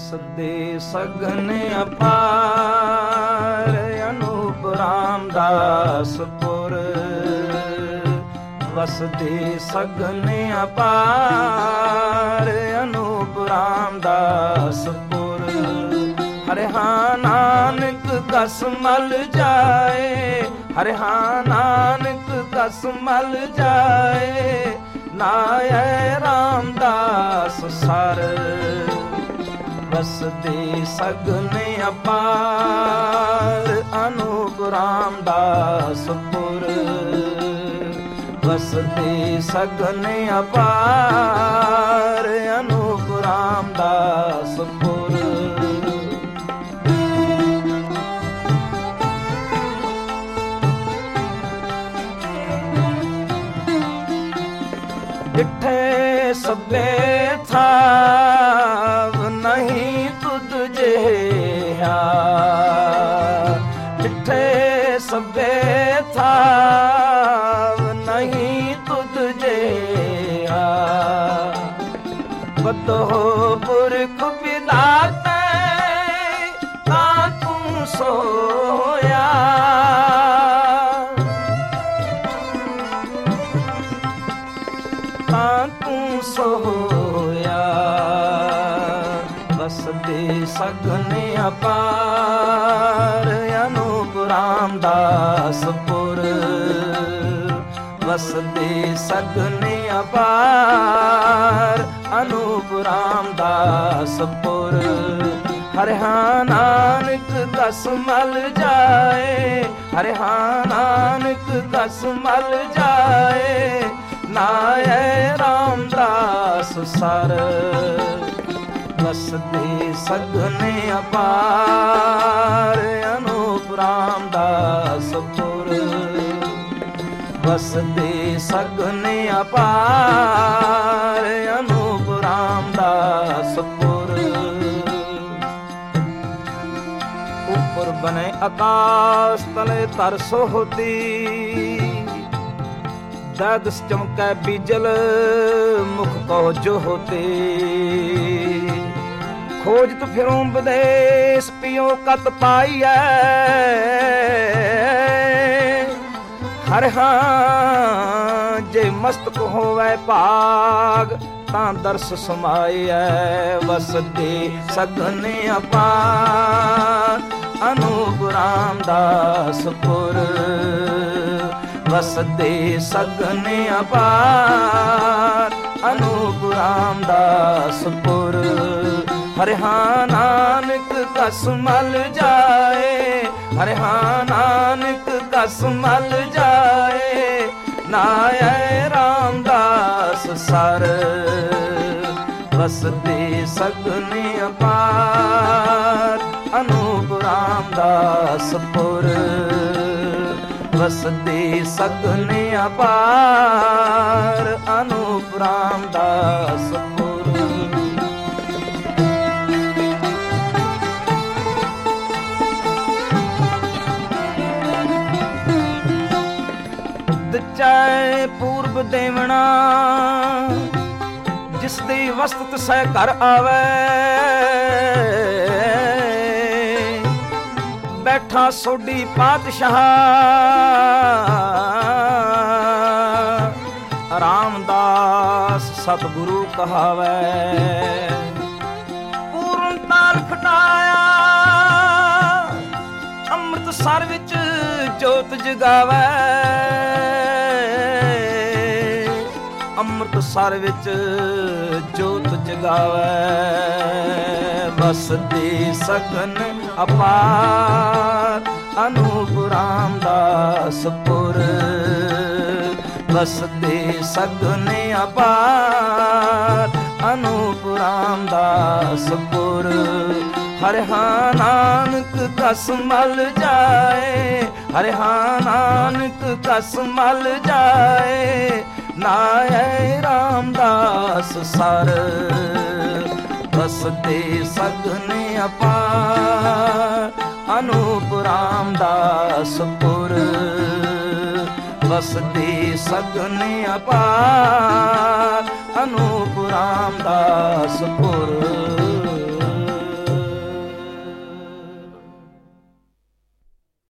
ਵਸਦੇ ਸਗਨ ਅਪਾਰ ਅਨੂਪ ਰਾਮਦਾਸਪੁਰ। ਵਸਦੇ ਸਗਨ ਅਪਾਰ ਅਨੂਪ ਰਾਮਦਾਸਪੁਰ। ਹਰਿ ਹਾਂ ਨਾਨਕ ਕਸ ਮਲ ਜਾਏ, ਹਰਿ ਹਾਂ ਨਾਨਕ ਕਸ ਮਲ ਜਾਏ। ਨਾਇ ਰਾਮਦਾਸ ਸਰ ਵਸਦੇ ਸਗਨ ਅਪਾਰ ਅਨੂਪ ਰਾਮਦਾਸਪੁਰ। ਵਸਦੇ ਸਗਨ ਅਪਾਰ ਅਨੂਪ ਰਾਮਦਾਸਪੁਰ। ਡਿਠੇ ਸਭੇ ਥਾਵ ਨਹੀਂ ਤੁਧ ਜਿਹਾ। ਡਿਠੇ ਸਭੇ ਥਾਵ ਨਹੀਂ ਤੁਧ ਜਿਹਾ। ਬਦੋ ਪੁਰਖ ਵਿਦਾਤੇ ਤਾਂ ਤੂੰ ਸੋਇਆ। ਤਾਂ ਤੂੰ ਸੋਇਆ। ਵਸਦੇ ਸਗਨ ਅਪਾਰ ਅਨੂਪ ਰਾਮਦਾਸਪੁਰ। ਵਸਦੇ ਸਗਨ ਅਪਾਰ ਅਨੂਪ ਰਾਮਦਾਸਪੁਰ। ਹਰਿ ਹਾਂ ਨਾਨਕ ਕਸ ਮਲ ਜਾਏ, ਹਰਿ ਹਾਂ ਨਾਨਕ ਕਸ ਮਲ ਜਾਏ। ਨਾਇ ਰਾਮਦਾਸ ਸਰ ਵਸਦੇ ਸਗਨ ਅਪਾਰ ਅਨੂਪ ਰਾਮਦਾਸਪੁਰ। ਵਸਦੇ ਸਗਨ ਅਪਾਰ ਅਨੂਪ ਰਾਮਦਾਸਪੁਰ। ਉੱਪਰ ਬਨੇ ਆਕਾਸ਼ ਤਲੇ ਧਰ ਸੋਹਤੀ। ਦਦਸ ਚਮਕੈ ਬੀਜਲ ਮੁਖ ਕੋ ਜੋਹਤੇ। ਖੋਜਤ ਫਿਰੋਂ ਵਿਦੇਸ ਪਿਓ ਕਤ ਪਾਈਐ। ਹਰਿ ਹਾਂ ਜੇ ਮਸਤਕ ਹੋਵੈ ਭਾਗ ਤਾਂ ਦਰਸ ਸਮਾਈਐ। ਵਸਦੇ ਸਗਨ ਅਪਾਰ ਅਨੂਪ ਰਾਮਦਾਸਪੁਰ। ਵਸਦੇ ਸਗਨ ਅਪਾਰ ਅਨੂਪ ਰਾਮਦਾਸਪੁਰ। ਹਰਿ ਹਾਂ ਨਾਨਕ ਕਸ ਮਲ ਜਾਏ, ਹਰਿ ਹਾਂ ਨਾਨਕ ਕਸ ਮਲ ਜਾਏ। ਨਾਇ ਰਾਮਦਾਸ ਸਰ ਵਸਦੇ ਸਗਨ ਅਪਾਰ ਅਨੂਪ ਰਾਮਦਾਸਪੁਰ। ਵਸਦੇ ਸਗਨ ਅਪਾਰ ਅਨੂਪ ਰਾਮਦਾਸਪੁਰ। ਦਚੈ ਪੂਰਬ ਦੇਵਣਾ ਜਿਸ ਦੀ ਵਸਤ ਸਹਿ ਘਰ ਆਵੈ। ਬੈਠਾ ਸੋਢੀ ਪਾਤਸ਼ਾਹ ਰਾਮਦਾਸ ਸਤਿਗੁਰੂ ਕਹਾਵੈ। ਪੂਰਨ ਤਾਲ ਖਟਾਇਆ ਅੰਮ੍ਰਿਤਸਰ ਵਿੱਚ ਜੋਤ ਜਗਾਵੈ। ਅੰਮ੍ਰਿਤਸਰ ਵਿੱਚ ਜੋਤ ਜਗਾਵੈ। ਵਸਦੇ ਸਗਨ ਅਪਾਰ ਅਨੂਪ ਰਾਮਦਾਸਪੁਰ। ਵਸਦੇ ਸਗਨ ਅਪਾਰ ਅਨੂਪ ਰਾਮਦਾਸਪੁਰ। ਹਰਿ ਹਾਂ ਨਾਨਕ ਕਸ ਮਲ ਜਾਏ, ਹਰਿ ਹਾਂ ਨਾਨਕ ਕਸ ਮਲ ਜਾਏ। ਨਾਇ ਰਾਮਦਾਸ ਸਰ ਵਸਦੇ ਸਗਨ ਅਪਾਰ ਅਨੂਪ ਰਾਮਦਾਸਪੁਰ। ਵਸਦੇ ਸਗਨ ਅਪਾਰ ਅਨੂਪ ਰਾਮਦਾਸਪੁਰ।